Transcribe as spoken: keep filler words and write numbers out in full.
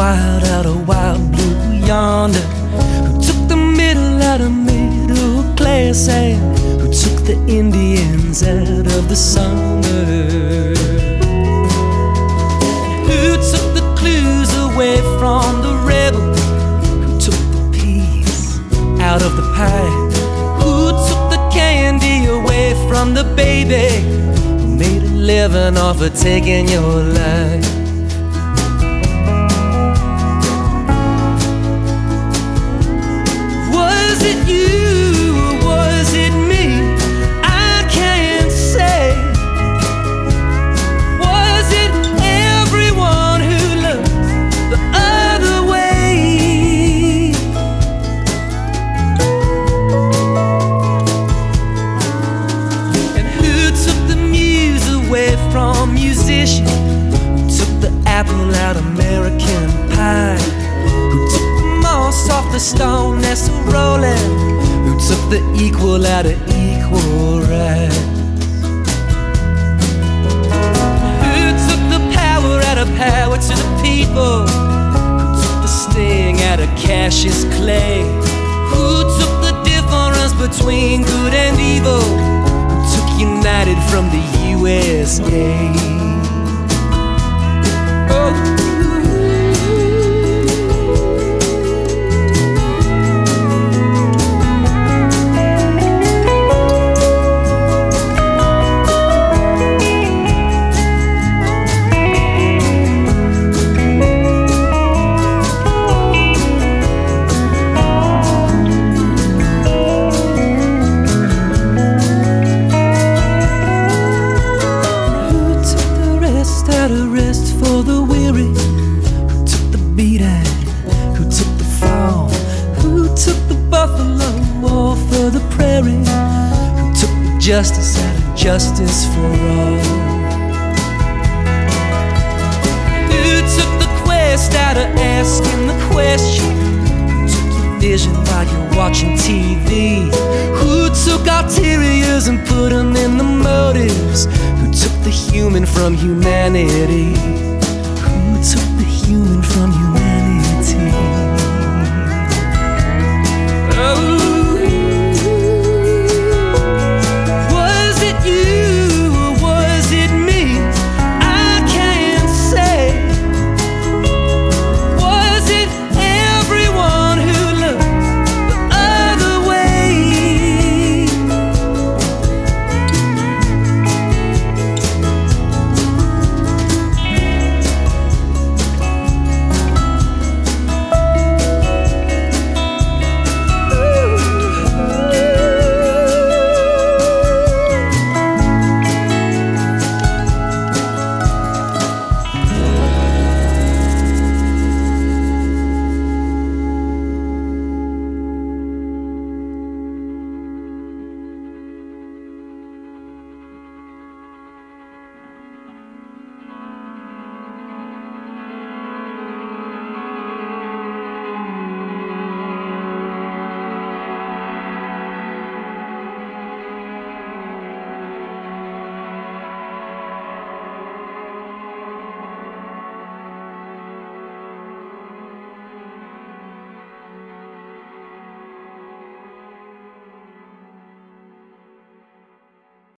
wild out of wild blue yonder? Who took the middle out of middle class? And who took the Indians out of the summer? Who took the clues away from the rebels? Who took the peace out of the pie? Who took the candy away from the baby? Who made a living off of taking your life? Was it you or was it me? I can't say. Was it everyone who looks the other way? And who took the muse away from musicians? Who took the apple out of American pie? Who took the moss off the stone that's so rolling? Who took the equal out of equal rights? Who took the power out of power to the people? Who took the sting out of Cassius Clay? Who took the difference between good and evil? Who took United from the U S A? Oh. Out of rest for the weary? Who took the beating? Who took the fall? Who took the buffalo off of the prairie? Who took the justice out of justice for all? Who took the quest out of asking the question? Who took your vision while you're watching T V? Who took arterias and put them in the motives? Who took the human from humanity? Who took the human